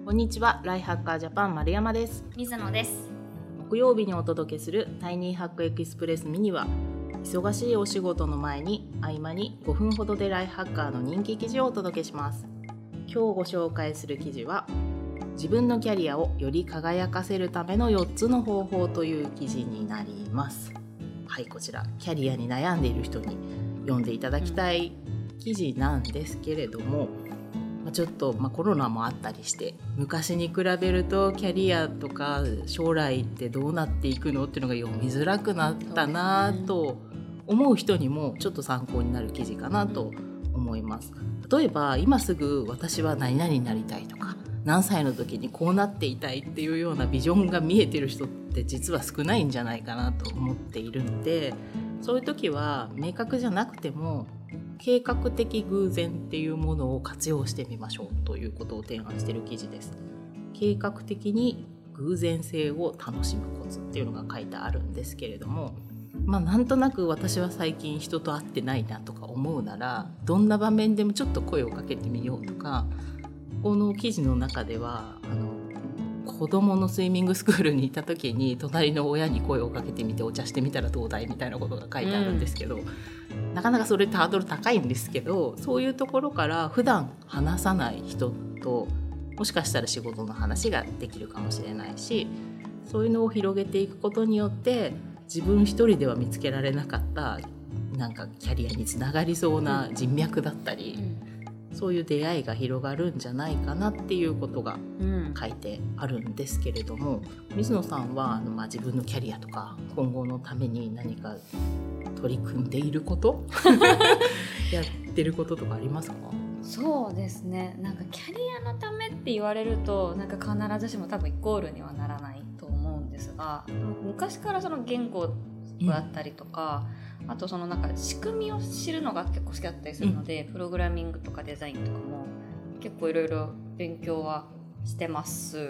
こんにちは、ライハッカージャパン丸山です。 水野です。 木曜日にお届けするタイニーハックエクスプレスミニは、忙しいお仕事の前に合間に5分ほどでライハッカーの人気記事をお届けします。今日ご紹介する記事は、自分のキャリアをより輝かせるための4つの方法という記事になります。はい、こちらキャリアに悩んでいる人に読んでいただきたい記事なんですけれども、ちょっとコロナもあったりして昔に比べるとキャリアとか将来ってどうなっていくのっていうのが読みづらくなったなと思う人にもちょっと参考になる記事かなと思います。例えば今すぐ私は何々になりたいとか、何歳の時にこうなっていたいっていうようなビジョンが見えてる人って実は少ないんじゃないかなと思っているので、そういう時は明確じゃなくても計画的偶然っていうものを活用してみましょうということを提案している記事です。計画的に偶然性を楽しむコツっていうのが書いてあるんですけれども、なんとなく私は最近人と会ってないなとか思うなら、どんな場面でもちょっと声をかけてみようとか、この記事の中では子供のスイミングスクールにいた時に隣の親に声をかけてみてお茶してみたらどうだいみたいなことが書いてあるんですけど、なかなかそれってハードル高いんですけど、そういうところから普段話さない人ともしかしたら仕事の話ができるかもしれないし、そういうのを広げていくことによって自分一人では見つけられなかったキャリアにつながりそうな人脈だったり、そういう出会いが広がるんじゃないかなっていうことが書いてあるんですけれども、水野さんは自分のキャリアとか今後のために何か取り組んでいることやってることとかありますか？ そうですね、キャリアのためって言われると必ずしも多分イコールにはならないと思うんですが、昔からその言語だったりとか、あと仕組みを知るのが結構好きだったりするので、プログラミングとかデザインとかも結構いろいろ勉強はしてます。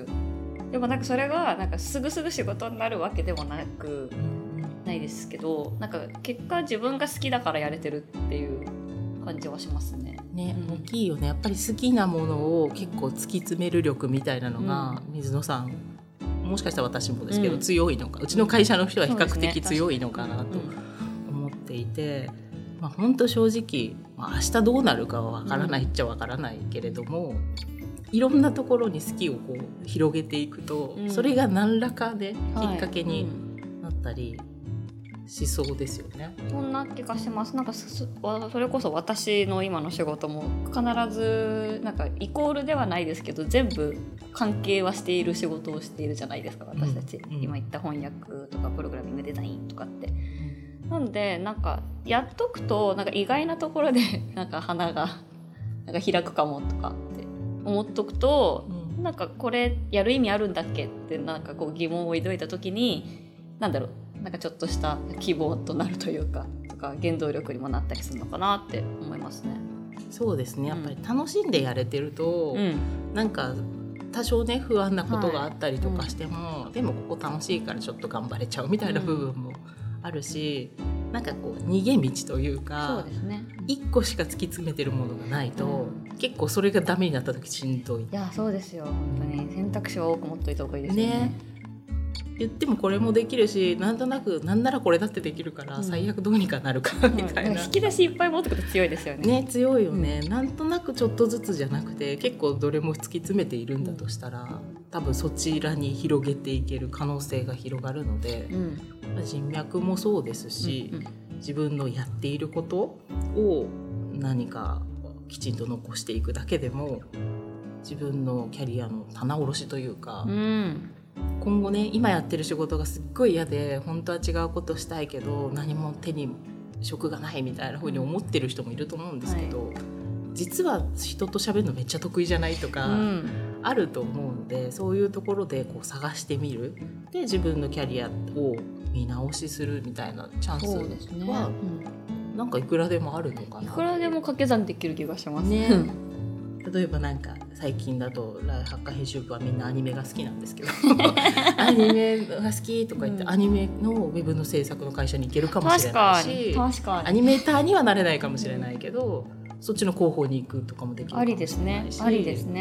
でもそれがすぐ仕事になるわけでもないですけど、結果自分が好きだからやれてるっていう感じはしますね。 大きいよね。やっぱり好きなものを結構突き詰める力みたいなのが、水野さんもしかしたら私もですけど、強いのか、うちの会社の人は比較的強いのかなと思っていて、本当正直、明日どうなるかは分からないっちゃ分からないけれども、いろんなところに好きを広げていくと、それが何らかできっかけになったりしそうですよね。 そんな気がします。それこそ私の今の仕事も必ずイコールではないですけど、全部関係はしている仕事をしているじゃないですか、私たち。今言った翻訳とかプログラミングデザインとかって。なんでやっとくと意外なところで花が開くかもとかって思っとくと、これやる意味あるんだっけって疑問を抱いた時にちょっとした希望となるというか、原動力にもなったりするのかなって思いますね。 そうですね、やっぱり楽しんでやれてると、多少ね不安なことがあったりとかしても、でもここ楽しいからちょっと頑張れちゃうみたいな部分もあるし、逃げ道というか、 そうですね、 1個しか突き詰めてるものがないと、結構それがダメになった時しんどい。 いやそうですよ、本当に選択肢は多く持っといた方がいいですよね。 言ってもこれもできるし、なんならこれだってできるから、最悪どうにかなるかみたいな、 引き出しいっぱい持ってくると強いですよね。 強いよね、なんとなくちょっとずつじゃなくて結構どれも突き詰めているんだとしたら、多分そちらに広げていける可能性が広がるので、人脈もそうですし、自分のやっていることを何かきちんと残していくだけでも自分のキャリアの棚卸しというか、今後ね、今やってる仕事がすっごい嫌で本当は違うことしたいけど何も手に職がないみたいな風に思ってる人もいると思うんですけど、実は人と喋るのめっちゃ得意じゃないとか、あると思うので、そういうところで探してみる、で自分のキャリアを見直しするみたいなチャンスは、いくらでもあるのかな。 いくらでも掛け算できる気がしますね。 例えば最近だとライハッカー編集部はみんなアニメが好きなんですけどアニメが好きとか言って、アニメのウェブの制作の会社に行けるかもしれないし、 確かにアニメーターにはなれないかもしれないけど、そっちの広報に行くとかもできるかもしれないし、 ありですね。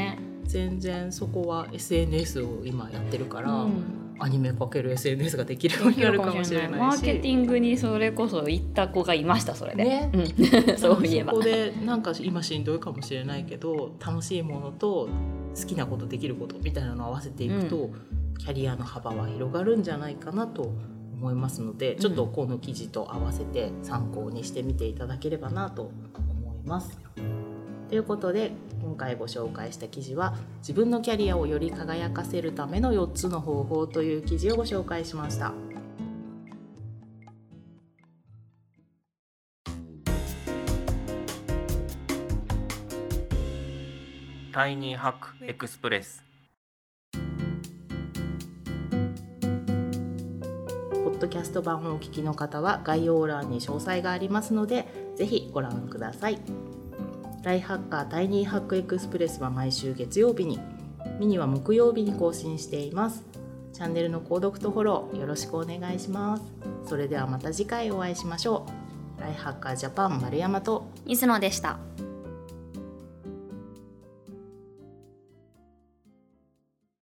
全然そこは SNS を今やってるから、アニメかける SNS ができるようになるかもしれないし、 マーケティングにそれこそ行った子がいました。それで、 ねそういえばそこでなんか今しんどいかもしれないけど、楽しいものと好きなことできることみたいなのを合わせていくと、キャリアの幅は広がるんじゃないかなと思いますので、ちょっとこの記事と合わせて参考にしてみていただければなと思います。ということで今回ご紹介した記事は、自分のキャリアをより輝かせるための4つの方法という記事をご紹介しました。 タイニーハックエクスプレス。 ポッドキャスト版をお聞きの方は概要欄に詳細がありますので、ぜひご覧ください。ライハッカータイニーハックエクスプレスは毎週月曜日に、ミニは木曜日に更新しています。チャンネルの購読とフォローよろしくお願いします。それではまた次回お会いしましょう。ライハッカージャパン丸山と水野でした。